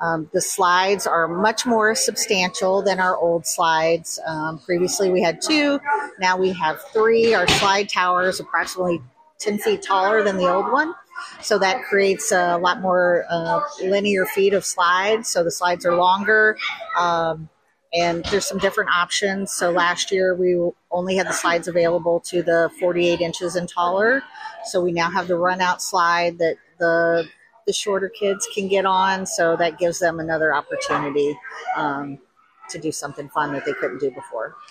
The slides are much more substantial than our old slides. Previously we had two, now we have three. Our slide tower is approximately 10 feet taller than the old one. So that creates a lot more linear feet of slides. So the slides are longer. And there's some different options. So last year we only had the slides available to the 48 inches and taller. So we now have the run out slide that the shorter kids can get on. So that gives them another opportunity to do something fun that they couldn't do before.